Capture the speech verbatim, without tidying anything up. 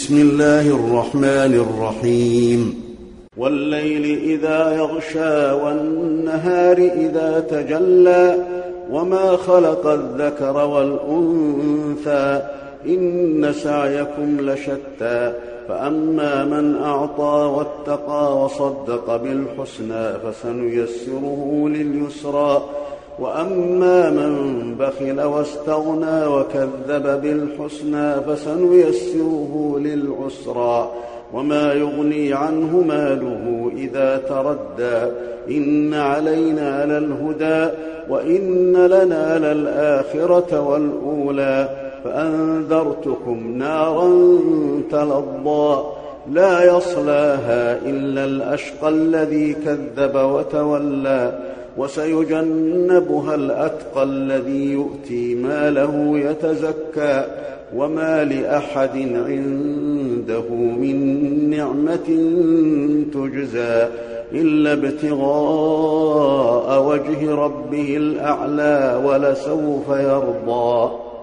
بسم الله الرحمن الرحيم والليل إذا يغشى والنهار إذا تجلى وما خلق الذكر والأنثى إن سعيكم لشتى فأما من أعطى واتقى وصدق بالحسنى فسنيسره لليسرى وأما من بخل واستغنى وكذب بالحسنى فسنيسره للعسرى وما يغني عنه ماله إذا تردى إن علينا للهدى وإن لنا للآخرة والأولى فأنذرتكم نارا تلظى لا يصلاها إلا الأشقى الذي كذب وتولى وسيجنبها الأتقى الذي يؤتي ماله يتزكى وما لأحد عنده من نعمة تجزى إلا ابتغاء وجه ربه الأعلى ولسوف يرضى.